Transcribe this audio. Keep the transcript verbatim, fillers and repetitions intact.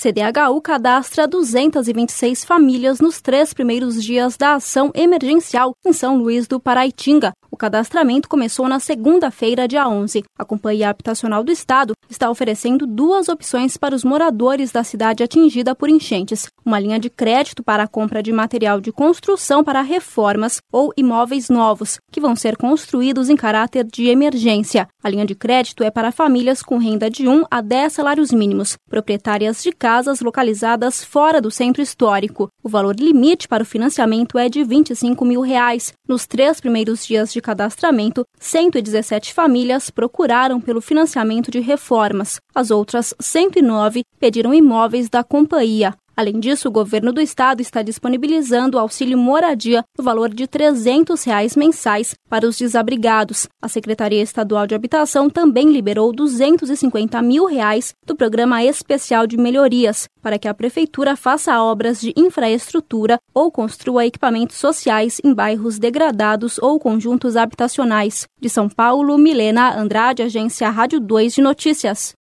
C D H U cadastra duzentas e vinte e seis famílias nos três primeiros dias da ação emergencial em São Luís do Paraitinga. O cadastramento começou na segunda-feira, dia onze. A Companhia Habitacional do Estado está oferecendo duas opções para os moradores da cidade atingida por enchentes. Uma linha de crédito para a compra de material de construção para reformas ou imóveis novos, que vão ser construídos em caráter de emergência. A linha de crédito é para famílias com renda de um a dez salários mínimos, proprietárias de casas localizadas fora do centro histórico. O valor limite para o financiamento é de vinte e cinco mil reais. Nos três primeiros dias de cadastramento, cento e dezessete famílias procuraram pelo financiamento de reformas. As outras cento e nove pediram imóveis da companhia. Além disso, o governo do estado está disponibilizando o auxílio moradia no valor de trezentos reais mensais para os desabrigados. A Secretaria Estadual de Habitação também liberou duzentos e cinquenta mil reais do Programa Especial de Melhorias para que a Prefeitura faça obras de infraestrutura ou construa equipamentos sociais em bairros degradados ou conjuntos habitacionais. De São Paulo, Milena Andrade, Agência Rádio dois de Notícias.